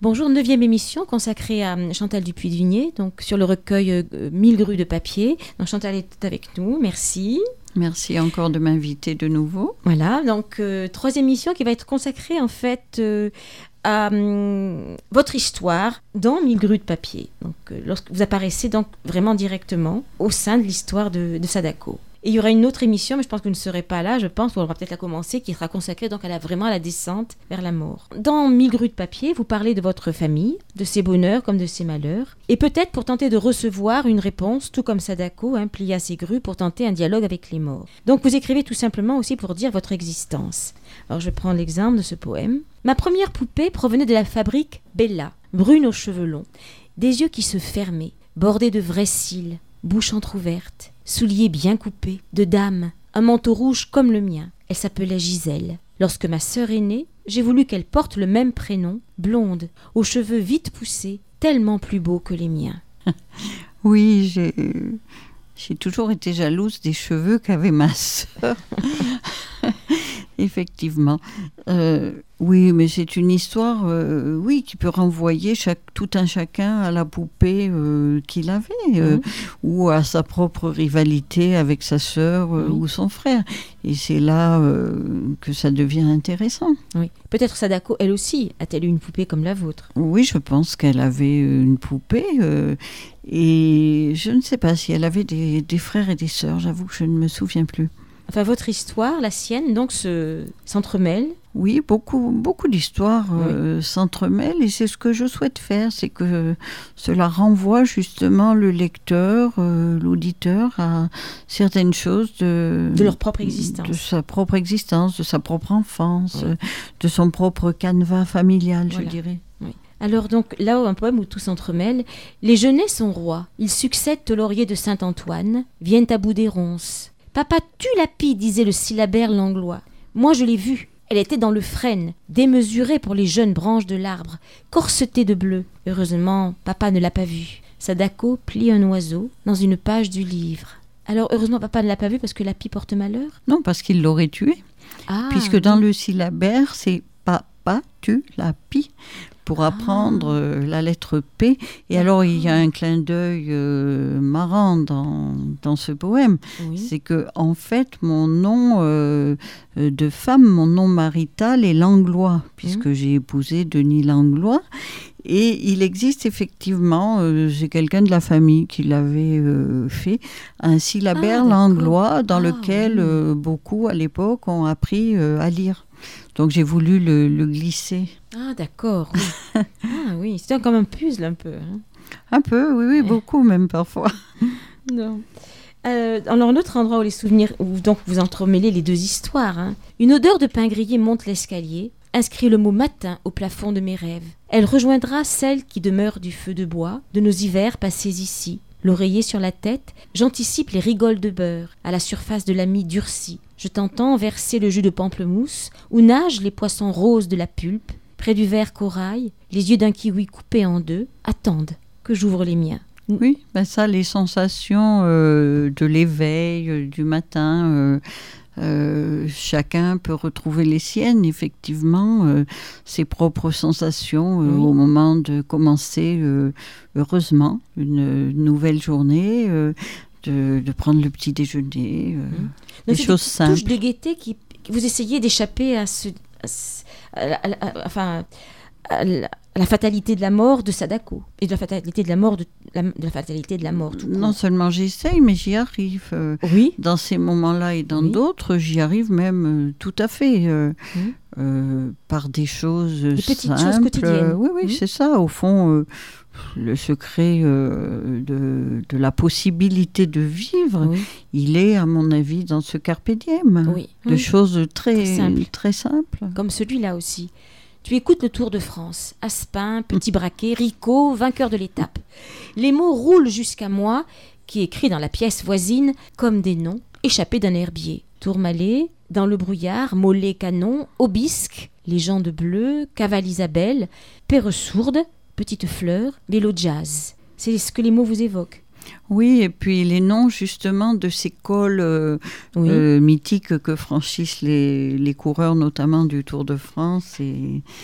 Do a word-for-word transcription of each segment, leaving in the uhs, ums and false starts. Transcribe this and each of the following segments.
Bonjour, neuvième émission consacrée à Chantal Dupuy-de-Vigné, donc sur le recueil euh, Mille grues de papier. Donc Chantal est avec nous, merci. Merci encore de m'inviter de nouveau. Voilà, donc euh, troisième émission qui va être consacrée en fait euh, à euh, votre histoire dans Mille grues de papier. Donc euh, lorsque vous apparaissez donc vraiment directement au sein de l'histoire de, de Sadako. Et il y aura une autre émission, mais je pense que vous ne serez pas là, je pense, on va peut-être la commencer, qui sera consacrée donc à la, vraiment à la descente vers la mort. Dans Mille grues de papier, vous parlez de votre famille, de ses bonheurs comme de ses malheurs, et peut-être pour tenter de recevoir une réponse, tout comme Sadako hein, plia ses grues pour tenter un dialogue avec les morts. Donc vous écrivez tout simplement aussi pour dire votre existence. Alors je prends l'exemple de ce poème. Ma première poupée provenait de la fabrique Bella, brune aux cheveux longs, des yeux qui se fermaient, bordés de vrais cils, bouche entr'ouverte, souliers bien coupés, de dame, un manteau rouge comme le mien. Elle s'appelait Gisèle. Lorsque ma sœur est née, j'ai voulu qu'elle porte le même prénom, blonde, aux cheveux vite poussés, tellement plus beaux que les miens. Oui, j'ai, j'ai toujours été jalouse des cheveux qu'avait ma sœur. Effectivement. Euh, oui, mais c'est une histoire euh, oui, qui peut renvoyer chaque, tout un chacun à la poupée euh, qu'il avait, euh, mmh. ou à sa propre rivalité avec sa sœur euh, oui. ou son frère. Et c'est là euh, que ça devient intéressant. Oui. Peut-être Sadako, elle aussi, a-t-elle eu une poupée comme la vôtre ? Oui, je pense qu'elle avait une poupée. Euh, et je ne sais pas si elle avait des, des frères et des sœurs. J'avoue que je ne me souviens plus. Enfin, votre histoire, la sienne, donc, se, s'entremêle. Oui, beaucoup, beaucoup d'histoires euh, oui. s'entremêlent et c'est ce que je souhaite faire, c'est que cela renvoie justement le lecteur, euh, l'auditeur à certaines choses de, de leur propre existence. De sa propre existence, de sa propre enfance, oui. de son propre canevas familial, voilà. je dirais. Oui. Alors donc, là, un poème où tout s'entremêle. Les genêts sont rois, ils succèdent au laurier de Saint-Antoine, viennent à bout des ronces. Papa tue la pie, disait le syllabaire langlois. Moi, je l'ai vue. Elle était dans le frêne, démesurée pour les jeunes branches de l'arbre, corsetée de bleu. Heureusement, papa ne l'a pas vue. Sadako plie un oiseau dans une page du livre. Alors, heureusement, papa ne l'a pas vue parce que la pie porte malheur ? Non, parce qu'il l'aurait tuée. Ah, puisque oui. dans le syllabaire, c'est papa tue la pie. Pour apprendre ah. euh, la lettre P. Et D'accord. alors, il y a un clin d'œil euh, marrant dans, dans ce poème. Oui. C'est que, en fait, mon nom euh, de femme, mon nom marital est Langlois, puisque mmh. j'ai épousé Denis Langlois. Et il existe effectivement, euh, c'est quelqu'un de la famille qui l'avait euh, fait, un syllabaire ah, langlois dans ah, lequel oui. euh, beaucoup, à l'époque, ont appris euh, à lire. Donc j'ai voulu le, le glisser. Ah d'accord. Oui. ah oui, c'était comme un puzzle un peu. Hein. Un peu, oui, oui, beaucoup même parfois. Non. Euh, alors un autre endroit où les souvenirs, où donc vous entremêlez les deux histoires. Hein. Une odeur de pain grillé monte l'escalier, inscrit le mot matin au plafond de mes rêves. Elle rejoindra celle qui demeure du feu de bois, de nos hivers passés ici. L'oreiller sur la tête, j'anticipe les rigoles de beurre, à la surface de la mie durcie. Je t'entends verser le jus de pamplemousse, où nagent les poissons roses de la pulpe. Près du vert corail, les yeux d'un kiwi coupé en deux attendent que j'ouvre les miens. Oui, ben ça, les sensations euh, de l'éveil, euh, du matin, euh, euh, chacun peut retrouver les siennes, effectivement, euh, ses propres sensations euh, oui. au moment de commencer, euh, heureusement, une, une nouvelle journée, euh, de, de prendre le petit déjeuner, euh, mmh. des Donc, choses c'est simples. Touche de gaieté qui, vous essayez d'échapper à ce, à ce à la, à la, à, enfin, à la, à la fatalité de la mort de Sadako et de la fatalité de la mort de la, de la fatalité de la mort. Tout non seulement j'essaye, mais j'y arrive. Euh, oui. Dans ces moments-là et dans oui. d'autres, j'y arrive même euh, tout à fait euh, mmh. euh, par des choses des simples. petites choses quotidiennes. Oui, oui, mmh. c'est ça. Au fond, euh, le secret euh, de, de la possibilité de vivre, oui. il est, à mon avis, dans ce carpe diem. Oui. De oui. choses très, très simples. Très simples. Comme celui-là aussi. Tu écoutes le Tour de France. Aspin, Petit Braquet, Rico, vainqueur de l'étape. Les mots roulent jusqu'à moi, qui écrit dans la pièce voisine comme des noms échappés d'un herbier. Tourmalet, dans le brouillard, Mollet Canon, Aubisque, les gens de bleu, Cavale Isabelle, Perresourde, Petite Fleur, Vélo Jazz. C'est ce que les mots vous évoquent. Oui, et puis les noms justement de ces cols euh, oui. euh, mythiques que franchissent les, les coureurs, notamment du Tour de France. Et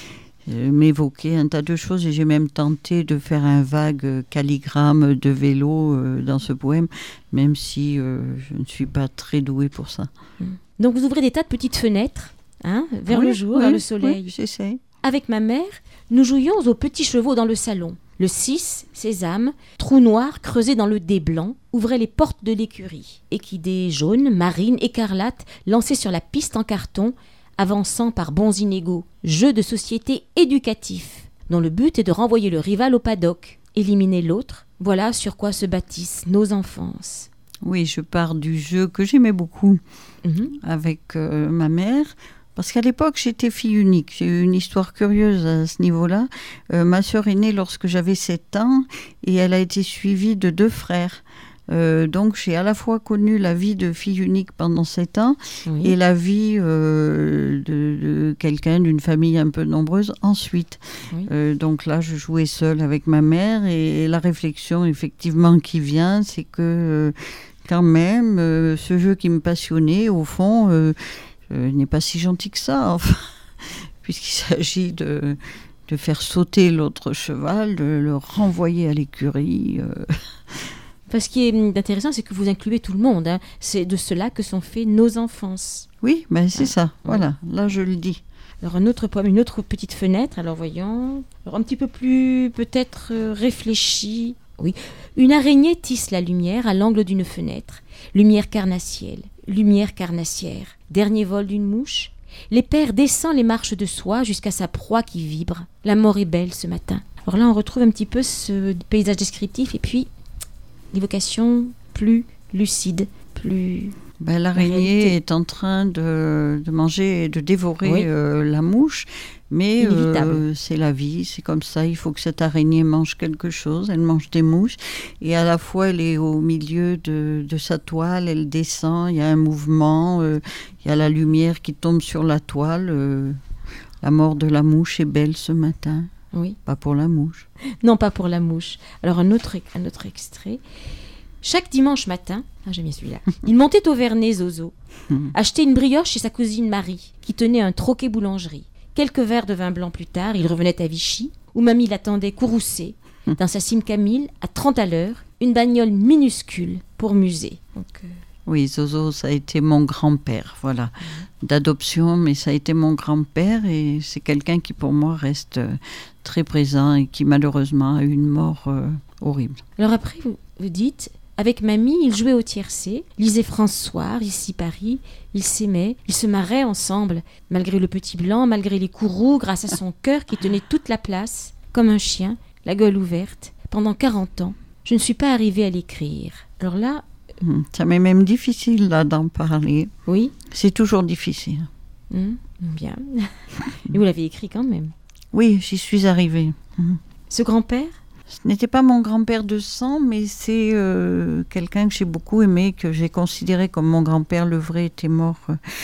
euh, m'évoquait un tas de choses et j'ai même tenté de faire un vague calligramme de vélo euh, dans ce poème, même si euh, je ne suis pas très douée pour ça. Donc vous ouvrez des tas de petites fenêtres, hein, vers oui, le jour, oui, vers le soleil. Oui, j'essaie. Avec ma mère, nous jouions aux petits chevaux dans le salon. Le six, sésame, trou noir creusé dans le dé blanc, ouvrait les portes de l'écurie. Équidés jaunes, marines, écarlates, lancés sur la piste en carton, avançant par bons inégaux. Jeu de société éducatif, dont le but est de renvoyer le rival au paddock. Éliminer l'autre, voilà sur quoi se bâtissent nos enfances. Oui, je pars du jeu que j'aimais beaucoup mmh. avec euh, ma mère. Parce qu'à l'époque, j'étais fille unique. J'ai eu une histoire curieuse à ce niveau-là. Euh, ma sœur est née lorsque j'avais sept ans et elle a été suivie de deux frères. Euh, donc, j'ai à la fois connu la vie de fille unique pendant sept ans oui. et la vie euh, de, de quelqu'un d'une famille un peu nombreuse ensuite. Oui. Euh, donc là, je jouais seule avec ma mère et la réflexion, effectivement, qui vient, c'est que euh, quand même, euh, ce jeu qui me passionnait, au fond... Euh, Euh, n'est pas si gentil que ça, enfin, puisqu'il s'agit de, de faire sauter l'autre cheval, de le renvoyer à l'écurie. Euh. Enfin, ce qui est intéressant, c'est que vous incluez tout le monde. Hein. C'est de cela que sont faits nos enfances. Oui, ben c'est ah. ça, voilà, là je le dis. Alors un autre poème, une autre petite fenêtre, alors voyons, alors, un petit peu plus peut-être euh, réfléchi. Oui, une araignée tisse la lumière à l'angle d'une fenêtre, lumière carnassielle, lumière carnassière, dernier vol d'une mouche. L'épère descend les marches de soie jusqu'à sa proie qui vibre. La mort est belle ce matin. Alors là, on retrouve un petit peu ce paysage descriptif et puis l'évocation plus lucide, plus... Ben, l'araignée est en train de, de manger et de dévorer oui. euh, la mouche, mais euh, c'est la vie, c'est comme ça, il faut que cette araignée mange quelque chose, elle mange des mouches, et à la fois elle est au milieu de, de sa toile, elle descend, il y a un mouvement, euh, il y a la lumière qui tombe sur la toile, euh, la mort de la mouche est belle ce matin, oui. Pas pour la mouche. Non, pas pour la mouche. Alors un autre, un autre extrait... Chaque dimanche matin, ah, j'aime bien celui-là, il montait au Vernet, Zozo, acheter une brioche chez sa cousine Marie, qui tenait un troquet boulangerie. Quelques verres de vin blanc plus tard, il revenait à Vichy, où mamie l'attendait courroucée, dans sa Sim Camille, à trente à l'heure, une bagnole minuscule pour musée. Donc, euh... Oui, Zozo, ça a été mon grand-père, voilà, d'adoption, mais ça a été mon grand-père et c'est quelqu'un qui pour moi reste très présent et qui malheureusement a eu une mort euh, horrible. Alors après, vous, vous dites... Avec mamie, ils jouaient au tiercé, lisaient François, ici Paris, ils s'aimaient, ils se marraient ensemble, malgré le petit blanc, malgré les courroux, grâce à son cœur qui tenait toute la place, comme un chien, la gueule ouverte, pendant quarante ans. Je ne suis pas arrivée à l'écrire. Alors là... Ça m'est même difficile là d'en parler. Oui. C'est toujours difficile. Mmh, bien. Mais vous l'avez écrit quand même. Oui, j'y suis arrivée. Mmh. Ce grand-père ? Ce n'était pas mon grand-père de sang, mais c'est euh, quelqu'un que j'ai beaucoup aimé, que j'ai considéré comme mon grand-père. Le vrai était mort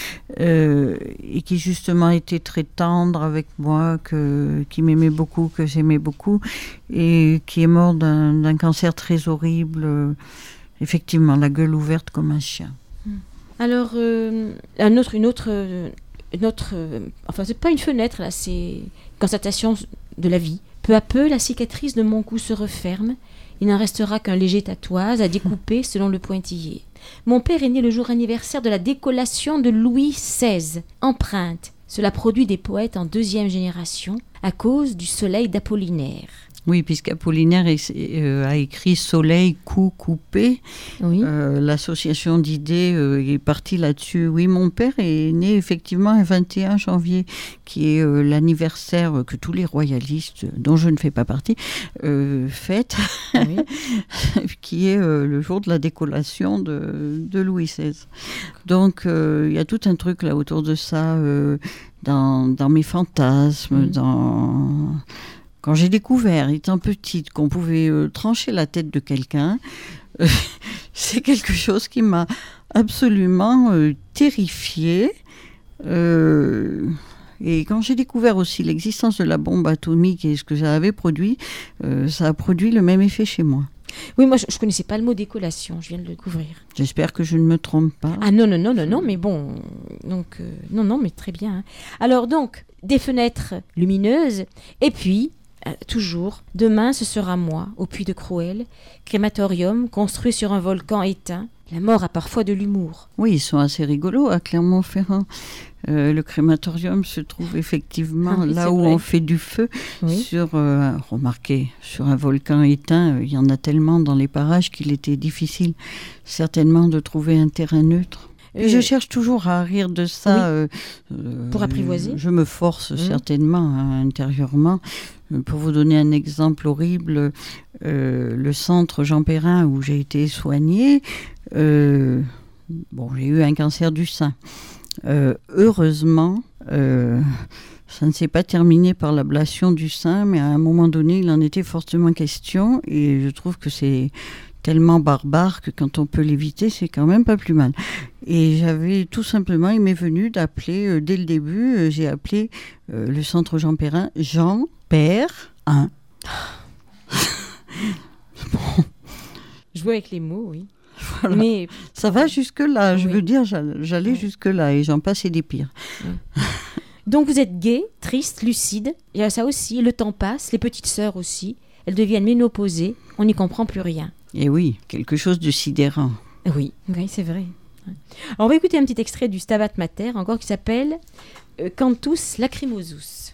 euh, et qui justement était très tendre avec moi, que, qui m'aimait beaucoup, que j'aimais beaucoup, et qui est mort d'un, d'un cancer très horrible. Euh, effectivement, la gueule ouverte comme un chien. Alors, euh, un autre, une autre, une autre euh, enfin, c'est pas une fenêtre, là, c'est une constatation de la vie. Peu à peu, la cicatrice de mon cou se referme. Il n'en restera qu'un léger tatouage à découper selon le pointillé. Mon père est né le jour anniversaire de la décollation de Louis seize. Empreinte. Cela produit des poètes en deuxième génération à cause du soleil d'Apollinaire. Oui, puisqu'Apollinaire est, euh, a écrit Soleil, coup, coupé. Oui. Euh, l'association d'idées euh, est partie là-dessus. Oui, mon père est né effectivement un vingt et un janvier, qui est euh, l'anniversaire que tous les royalistes, dont je ne fais pas partie, euh, fêtent, oui. qui est euh, le jour de la décollation de, de Louis seize. Donc, il euh, y a tout un truc là autour de ça, euh, dans, dans mes fantasmes, mmh. dans... Quand j'ai découvert, étant petite, qu'on pouvait euh, trancher la tête de quelqu'un, euh, c'est quelque chose qui m'a absolument euh, terrifiée. Euh, et quand j'ai découvert aussi l'existence de la bombe atomique et ce que ça avait produit, euh, ça a produit le même effet chez moi. Oui, moi, je ne connaissais pas le mot décollation, je viens de le découvrir. J'espère que je ne me trompe pas. Ah non, non, non, non, non, mais bon, donc, euh, non, non, mais très bien. Hein. Alors donc, des fenêtres lumineuses, et puis, euh, toujours, demain, ce sera moi, au Puy de Crouël, crématorium construit sur un volcan éteint. La mort a parfois de l'humour. Oui, ils sont assez rigolos à Clermont-Ferrand. Euh, le crématorium se trouve effectivement ah, oui, là où vrai. on fait du feu. Oui. Sur, euh, remarquez, sur un volcan éteint, euh, il y en a tellement dans les parages qu'il était difficile certainement de trouver un terrain neutre. Et euh, je cherche toujours à rire de ça. Oui. Euh, euh, Pour apprivoiser. Je me force mmh. certainement hein, intérieurement. Pour vous donner un exemple horrible, euh, le centre Jean Perrin où j'ai été soignée, euh, bon, j'ai eu un cancer du sein. Euh, heureusement, euh, ça ne s'est pas terminé par l'ablation du sein, mais à un moment donné, il en était fortement question. Et je trouve que c'est tellement barbare que quand on peut l'éviter, c'est quand même pas plus mal. Et j'avais tout simplement, il m'est venu d'appeler, euh, dès le début, euh, j'ai appelé euh, le centre Jean Perrin Jean Père un. Bon. Jouer avec les mots, oui. Voilà. Mais ça va jusque-là, je oui. veux dire, j'allais oui. jusque-là et j'en passais des pires. Oui. Donc vous êtes gai, triste, lucide, il y a ça aussi, le temps passe, les petites sœurs aussi, elles deviennent ménopausées, on n'y comprend plus rien. Et oui, quelque chose de sidérant. Oui, oui c'est vrai. Alors on va écouter un petit extrait du Stabat Mater, encore qui s'appelle euh, Cantus Lacrimosus.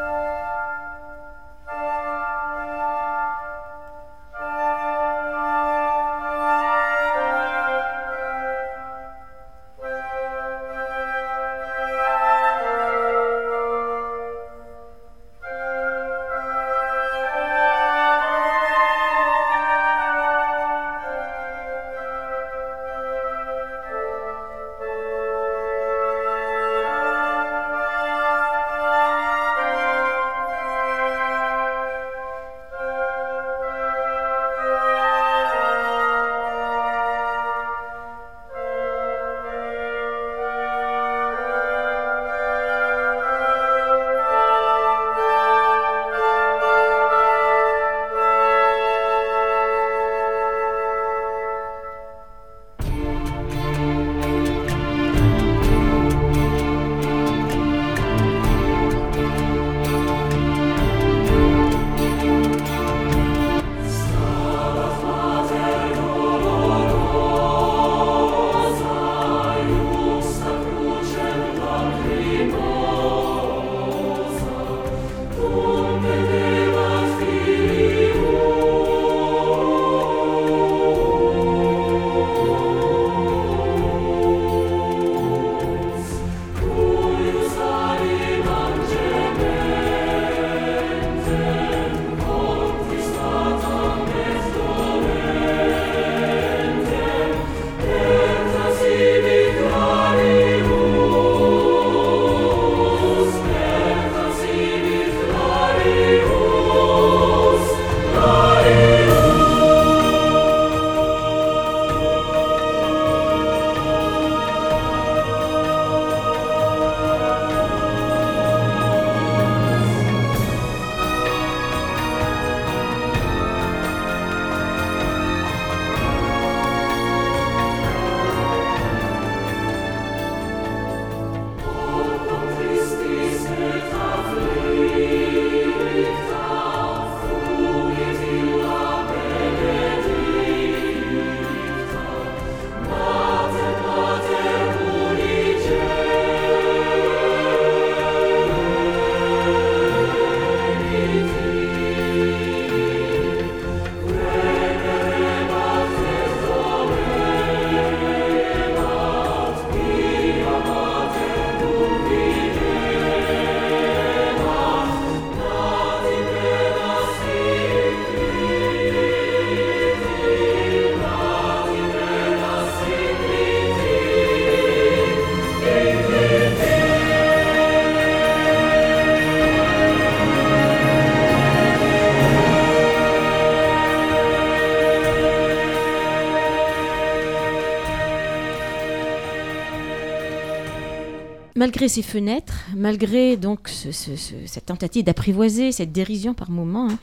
Malgré ces fenêtres, malgré donc ce, ce, ce, cette tentative d'apprivoiser, cette dérision par moments, hein,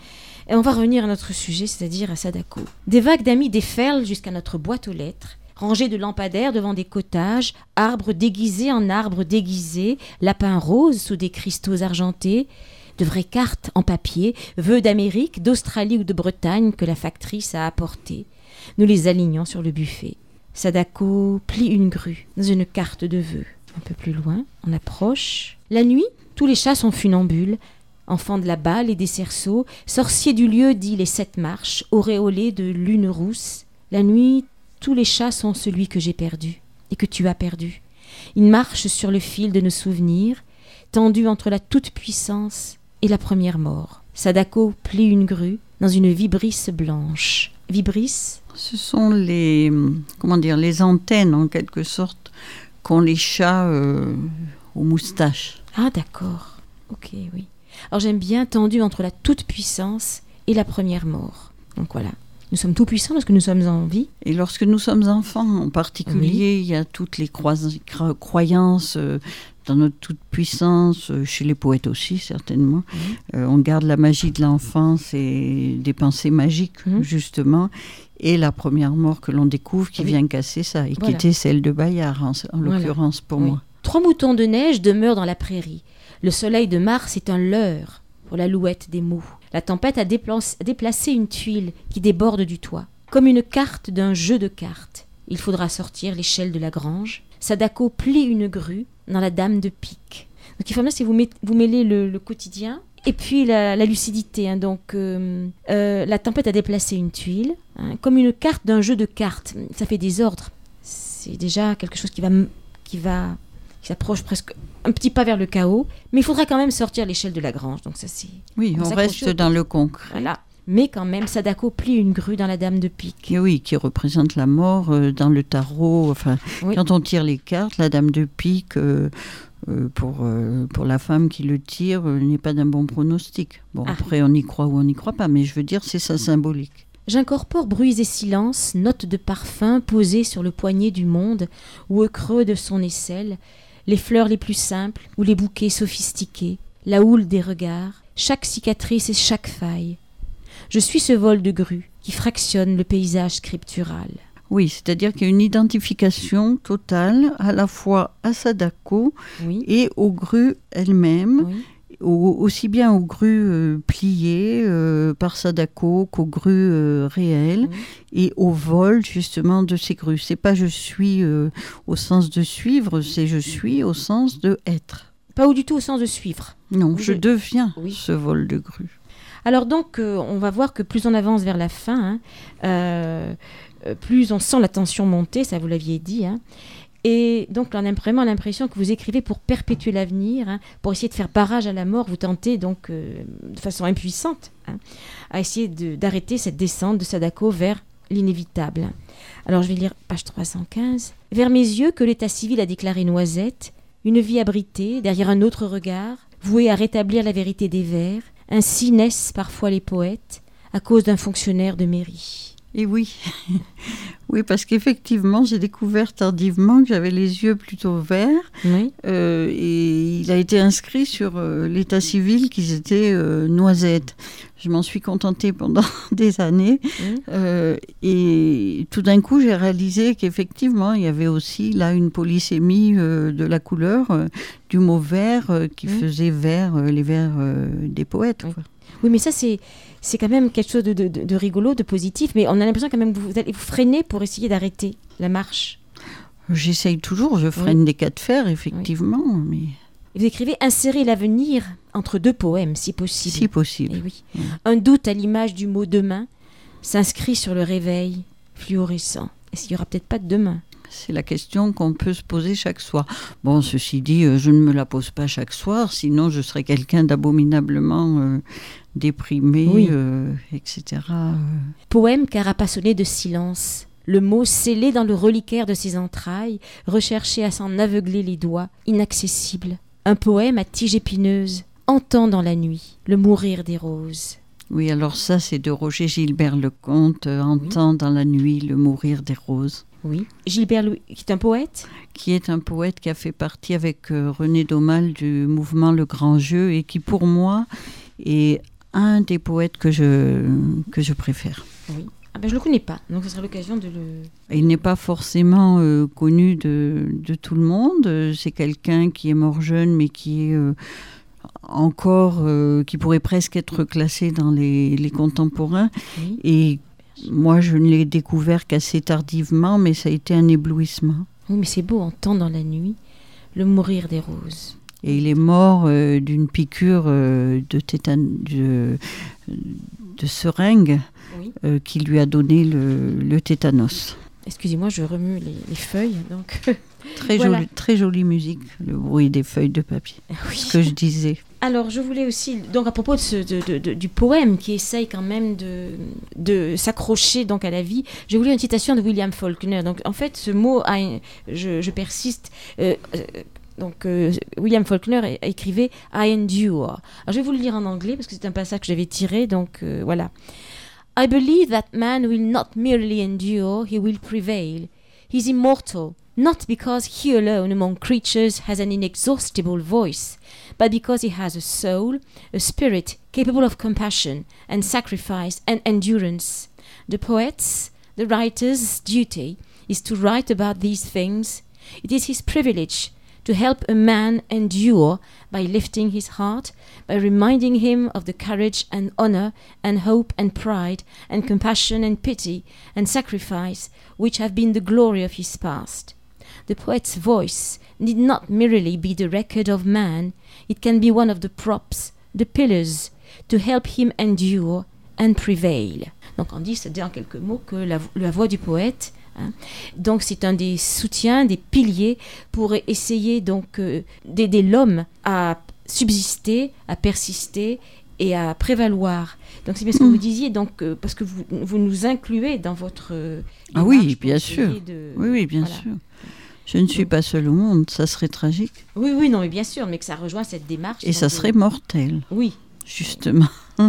Et on va revenir à notre sujet, c'est-à-dire à Sadako. Des vagues d'amis déferlent jusqu'à notre boîte aux lettres, rangées de lampadaires devant des cottages, arbres déguisés en arbres déguisés, lapins roses sous des cristaux argentés, de vraies cartes en papier, vœux d'Amérique, d'Australie ou de Bretagne que la factrice a apportés. Nous les alignons sur le buffet. Sadako plie une grue dans une carte de vœux. Un peu plus loin, on approche. La nuit, tous les chats sont funambules, enfants de la balle et des cerceaux, sorciers du lieu dit les sept marches, auréolés de lune rousse. La nuit, tous les chats sont celui que j'ai perdu et que tu as perdu. Ils marchent sur le fil de nos souvenirs, tendus entre la toute-puissance et la première mort. Sadako plie une grue dans une vibrisse blanche. Vibrisse ? Ce sont les, comment dire, les antennes, en quelque sorte, qu'ont les chats euh, aux moustaches. Ah, d'accord. Ok, oui. Alors, j'aime bien tendu entre la toute-puissance et la première mort. Donc, voilà. Nous sommes tout puissants lorsque nous sommes en vie. Et lorsque nous sommes enfants, en particulier, oui. Il y a toutes les crois- croyances euh, dans notre toute-puissance, euh, chez les poètes aussi, certainement. Mmh. Euh, on garde la magie de l'enfance et des pensées magiques, mmh. justement. Et la première mort que l'on découvre qui oui. vient casser ça, et voilà. qui était celle de Bayard, en, en voilà. l'occurrence pour oui. moi. Trois moutons de neige demeurent dans la prairie. Le soleil de Mars est un leurre pour l'alouette des mots. La tempête a déplace, déplacé une tuile qui déborde du toit, comme une carte d'un jeu de cartes. Il faudra sortir l'échelle de la grange. Sadako plie une grue dans la dame de pique. Donc il faut bien si vous, met, vous mêlez le, le quotidien et puis la, la lucidité. Hein. Donc euh, euh, la tempête a déplacé une tuile, hein, comme une carte d'un jeu de cartes. Ça fait des ordres. C'est déjà quelque chose qui va, qui va, qui s'approche presque un petit pas vers le chaos, mais il faudra quand même sortir l'échelle de la grange. Donc ça c'est. Oui, on, on reste dans le concret. Voilà. Mais quand même, Sadako plie une grue dans la dame de pique. Et oui, qui représente la mort euh, dans le tarot. Enfin, oui. Quand on tire les cartes, la dame de pique, euh, euh, pour, euh, pour la femme qui le tire, euh, n'est pas d'un bon pronostic. Bon, ah. Après, on y croit ou on n'y croit pas, mais je veux dire, c'est ça symbolique. J'incorpore bruits et silences, notes de parfum posées sur le poignet du monde ou au creux de son aisselle, les fleurs les plus simples ou les bouquets sophistiqués, la houle des regards, chaque cicatrice et chaque faille. Je suis ce vol de grue qui fractionne le paysage scriptural. Oui, c'est-à-dire qu'il y a une identification totale à la fois à Sadako oui. et aux grues elles-mêmes, oui. au, aussi bien aux grues euh, pliées euh, par Sadako qu'aux grues euh, réelles oui. et au vol justement de ces grues. C'est pas je suis euh, au sens de suivre, c'est je suis au sens de être. Pas du tout au sens de suivre. Non, je, je deviens oui. ce vol de grue. Alors donc, euh, on va voir que plus on avance vers la fin, hein, euh, plus on sent la tension monter, ça vous l'aviez dit. Hein, et donc, on a vraiment l'impression que vous écrivez pour perpétuer l'avenir, hein, pour essayer de faire barrage à la mort. Vous tentez donc, euh, de façon impuissante, hein, à essayer de, d'arrêter cette descente de Sadako vers l'inévitable. Alors, je vais lire page trois cent quinze. « Vers mes yeux que l'état civil a déclaré Noisette, une vie abritée derrière un autre regard, vouée à rétablir la vérité des vers, ainsi naissent parfois les poètes, à cause d'un fonctionnaire de mairie. » Et oui, oui, parce qu'effectivement, j'ai découvert tardivement que j'avais les yeux plutôt verts. Oui. Euh, et il a été inscrit sur euh, l'état civil qu'ils étaient euh, noisettes. Je m'en suis contentée pendant des années. Oui. Euh, et tout d'un coup, j'ai réalisé qu'effectivement, il y avait aussi là une polysémie euh, de la couleur, euh, du mot vert, euh, qui oui. faisait vert euh, les vers euh, des poètes. Oui. Quoi. Oui, mais ça, c'est, c'est quand même quelque chose de, de, de rigolo, de positif, mais on a l'impression quand même que vous, vous freinez pour essayer d'arrêter la marche. J'essaye toujours, je freine oui. des cas de fer, effectivement. Oui. Mais... Et vous écrivez « Insérer l'avenir entre deux poèmes, si possible ». Si possible. Et oui. oui. Un doute à l'image du mot « demain » s'inscrit sur le réveil fluorescent. Est-ce qu'il n'y aura peut-être pas de demain ? C'est la question qu'on peut se poser chaque soir. Bon, ceci dit, euh, je ne me la pose pas chaque soir, sinon je serais quelqu'un d'abominablement euh, déprimé, oui. euh, et cetera. Poème carapassonné de silence, le mot scellé dans le reliquaire de ses entrailles, recherché à s'en aveugler les doigts, inaccessible. Un poème à tige épineuse, entend dans la nuit le mourir des roses. Oui, alors ça, c'est de Roger Gilbert Lecomte, euh, entend oui. dans la nuit le mourir des roses. Oui. Gilbert Louis, qui est un poète ? Qui est un poète qui a fait partie avec euh, René Daumal du mouvement Le Grand Jeu et qui, pour moi, est un des poètes que je, que je préfère. Oui. Ah ben, je ne le connais pas, donc ce sera l'occasion de le... Il n'est pas forcément euh, connu de, de tout le monde. C'est quelqu'un qui est mort jeune, mais qui est euh, encore, euh, qui pourrait presque être classé dans les, les contemporains. Oui. Et moi, je ne l'ai découvert qu'assez tardivement, mais ça a été un éblouissement. Oui, mais c'est beau, entendre dans la nuit le mourir des roses. Et il est mort euh, d'une piqûre euh, de, tétan- de, de seringue oui. euh, qui lui a donné le, le tétanos. Excusez-moi, je remue les, les feuilles. Donc très, voilà. jolie, très jolie musique, le bruit des feuilles de papier, oui. Ce que je disais. Alors, je voulais aussi, donc à propos de ce, de, de, de, du poème qui essaye quand même de, de s'accrocher donc à la vie, j'ai voulu une citation de William Faulkner. Donc, en fait, ce mot, a, je, je persiste... Euh, euh, Donc, euh, William Faulkner écrivait « I endure ». Alors, je vais vous le lire en anglais parce que c'est un passage que j'avais tiré, donc euh, voilà. « I believe that man will not merely endure, he will prevail. He is immortal, not because he alone among creatures has an inexhaustible voice, but because he has a soul, a spirit capable of compassion and sacrifice and endurance. The poet's, the writer's duty is to write about these things. It is his privilege to help a man endure by lifting his heart, by reminding him of the courage and honor and hope and pride and compassion and pity and sacrifice which have been the glory of his past. The poet's voice need not merely be the record of man, it can be one of the props, the pillars, to help him endure and prevail. Donc on dit, c'est en quelques mots que la, la voix du poète, hein, donc c'est un des soutiens, des piliers pour essayer donc euh, d'aider l'homme à subsister, à persister et à prévaloir. Donc c'est bien ce que mmh. vous disiez, donc euh, parce que vous, vous nous incluez dans votre euh, ah oui, bien sûr. De, oui, oui, bien voilà. sûr. Je ne suis donc, pas seule au monde, ça serait tragique. Oui, oui, non, mais bien sûr, mais que ça rejoint cette démarche. Et ça de... serait mortel. Oui. Justement.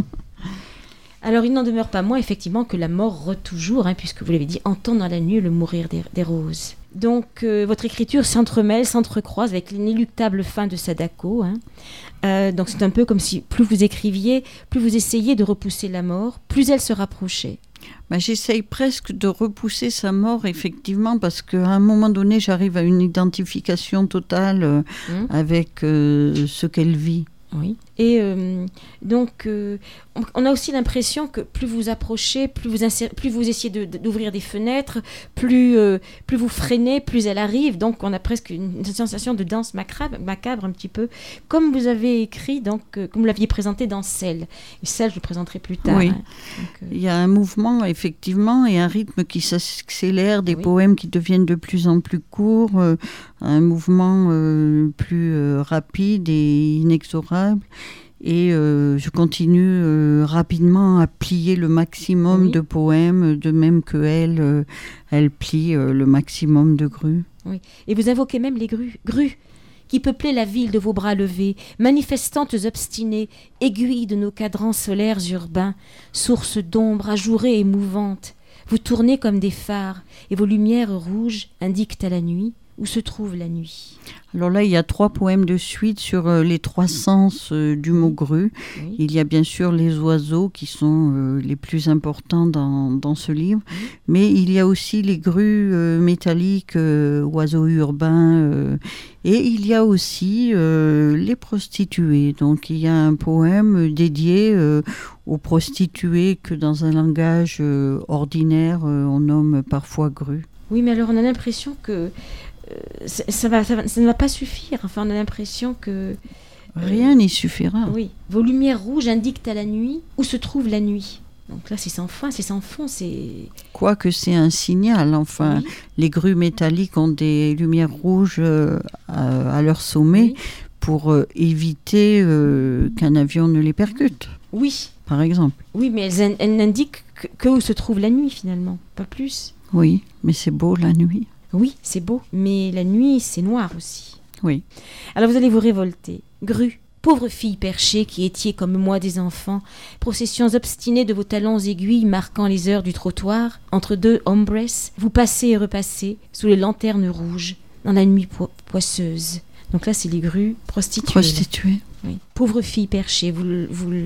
Alors, il n'en demeure pas moins, effectivement, que la mort rôde toujours, hein, puisque vous l'avez dit, entend dans la nuit le mourir des, des roses. Donc, euh, votre écriture s'entremêle, s'entrecroise avec l'inéluctable fin de Sadako. Hein. Euh, donc, c'est un peu comme si plus vous écriviez, plus vous essayiez de repousser la mort, plus elle se rapprochait. Ben, j'essaye presque de repousser sa mort, effectivement, parce qu'à un moment donné, j'arrive à une identification totale euh, mmh. avec euh, ce qu'elle vit. Oui. Et euh, donc, euh, on, on a aussi l'impression que plus vous approchez, plus vous, insérez, plus vous essayez de, de, d'ouvrir des fenêtres, plus, euh, plus vous freinez, plus elle arrive. Donc, on a presque une, une sensation de danse macabre, macabre un petit peu, comme vous avez écrit, donc, euh, comme vous l'aviez présenté dans Celle. Et Celle, je le présenterai plus tard. Oui. Hein. Donc, euh... Il y a un mouvement, effectivement, et un rythme qui s'accélère, des oui. poèmes qui deviennent de plus en plus courts, euh, un mouvement euh, plus euh, rapide et inexorable. Et euh, je continue euh, rapidement à plier le maximum oui. de poèmes, de même qu'elle, euh, elle plie euh, le maximum de grues. Oui. Et vous invoquez même les grues, grues qui peuplaient la ville de vos bras levés, manifestantes obstinées, aiguilles de nos cadrans solaires urbains, sources d'ombre ajourées et mouvantes. Vous tournez comme des phares, et vos lumières rouges indiquent à la nuit où se trouve la nuit. Alors là, il y a trois poèmes de suite sur euh, les trois sens euh, du mot grue. Oui. Il y a bien sûr les oiseaux qui sont euh, les plus importants dans, dans ce livre, oui. mais il y a aussi les grues euh, métalliques, euh, oiseaux urbains, euh, et il y a aussi euh, les prostituées. Donc il y a un poème dédié euh, aux prostituées que dans un langage euh, ordinaire, euh, on nomme parfois grues. Oui, mais alors on a l'impression que Euh, ça, va, ça, va, ça ne va pas suffire. Enfin, on a l'impression que... Rien euh, n'y suffira. Oui. Vos lumières rouges indiquent à la nuit où se trouve la nuit. Donc là, c'est sans fin, c'est sans fond, c'est... Quoique c'est un signal, enfin, oui. Les grues métalliques ont des lumières rouges euh, à, à leur sommet oui. pour euh, éviter euh, qu'un avion ne les percute. Oui. Par exemple. Oui, mais elles, elles n'indiquent que, que où se trouve la nuit, finalement, pas plus. Oui, mais c'est beau la nuit. Oui, c'est beau, mais la nuit, c'est noir aussi. Oui. Alors vous allez vous révolter. Grue, pauvre fille perchée qui étiez comme moi des enfants, processions obstinées de vos talons aiguilles marquant les heures du trottoir, entre deux hombres, vous passez et repassez sous les lanternes rouges, dans la nuit po- poisseuse. Donc là, c'est les grues prostituées. Prostituées. Oui. Pauvre fille perchée, vous, vous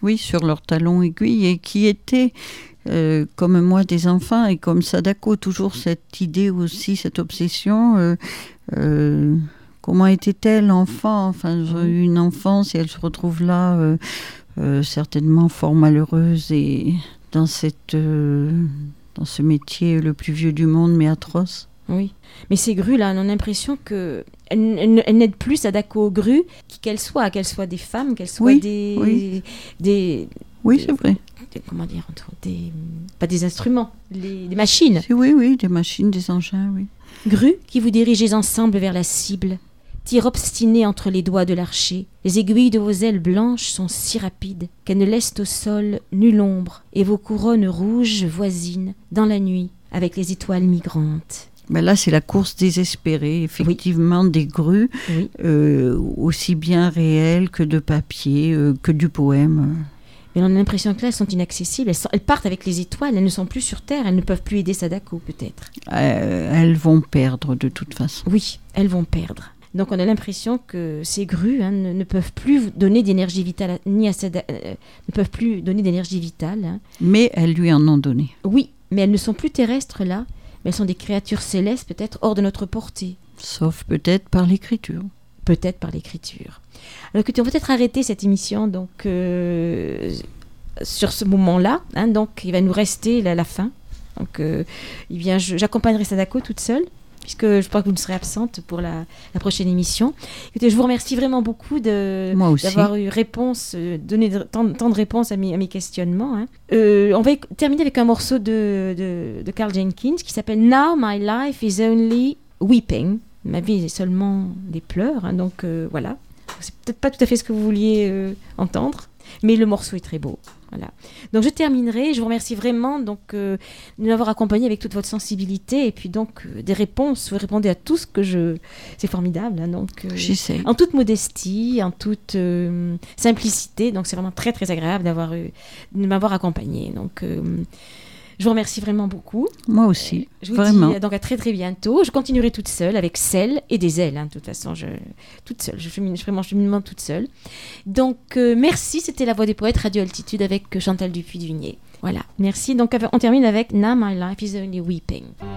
Oui, sur leurs talons aiguilles, et qui étaient, euh, comme moi, des enfants, et comme Sadako, toujours cette idée aussi, cette obsession. Euh, euh, comment était-elle enfant? Enfin, j'ai eu une enfance et elle se retrouve là, euh, euh, certainement fort malheureuse, et dans, cette, euh, dans ce métier le plus vieux du monde, mais atroce. Oui, mais ces grues-là, on a l'impression qu'elles elles, elles n'aident plus Sadako aux grues, qu'elles soient, qu'elles soient des femmes, qu'elles soient oui, des, oui. des... Oui, des, c'est vrai. Des, comment dire, des, pas des instruments, les, des machines. C'est, oui, oui, des machines, des engins, oui. Grues qui vous dirigez ensemble vers la cible, tir obstiné entre les doigts de l'archer, les aiguilles de vos ailes blanches sont si rapides qu'elles ne laissent au sol nulle ombre, et vos couronnes rouges voisinent dans la nuit avec les étoiles migrantes. Ben là, c'est la course désespérée, effectivement, oui. des grues, oui. euh, aussi bien réelles que de papier, euh, que du poème. Mais on a l'impression que là, elles sont inaccessibles. Elles, sont, elles partent avec les étoiles, elles ne sont plus sur Terre, elles ne peuvent plus aider Sadako, peut-être. Euh, elles vont perdre, de toute façon. Oui, elles vont perdre. Donc on a l'impression que ces grues hein, ne, ne peuvent plus donner d'énergie vitale, ni à Sadako, euh, ne peuvent plus donner d'énergie vitale. Hein. Mais elles lui en ont donné. Oui, mais elles ne sont plus terrestres là. Mais elles sont des créatures célestes, peut-être hors de notre portée. Sauf peut-être par l'écriture. Peut-être par l'écriture. Alors écoutez, on va peut-être arrêter cette émission donc, euh, sur ce moment-là. Hein, donc il va nous rester la, la fin. Donc euh, eh bien, je, j'accompagnerai Sadako toute seule, puisque je crois que vous ne serez absente pour la, la prochaine émission. Écoutez, je vous remercie vraiment beaucoup de, d'avoir eu réponse, euh, donné de, tant, tant de réponses à mes, à mes questionnements. Hein. Euh, on va éc- terminer avec un morceau de, de, de Karl Jenkins qui s'appelle « Now my life is only weeping ». Ma vie est seulement des pleurs, hein, donc euh, voilà. C'est peut-être pas tout à fait ce que vous vouliez euh, entendre, mais le morceau est très beau. Voilà. Donc je terminerai, je vous remercie vraiment donc, euh, de m'avoir accompagné avec toute votre sensibilité et puis donc euh, des réponses, vous répondez à tout ce que je... C'est formidable, hein, donc, euh, J'essaie. En toute modestie, en toute euh, simplicité, donc c'est vraiment très très agréable d'avoir, euh, de m'avoir accompagné. Donc euh, je vous remercie vraiment beaucoup. Moi aussi, je vous vraiment. dis donc à très très bientôt. Je continuerai toute seule avec celle et des ailes. Hein, de toute façon, je, toute seule. Je chemine, vraiment cheminement toute seule. Donc euh, merci. C'était La Voix des Poètes, Radio Altitude avec Chantal Dupuis-Dugnier. Voilà, merci. Donc on termine avec Now My Life is Only Weeping.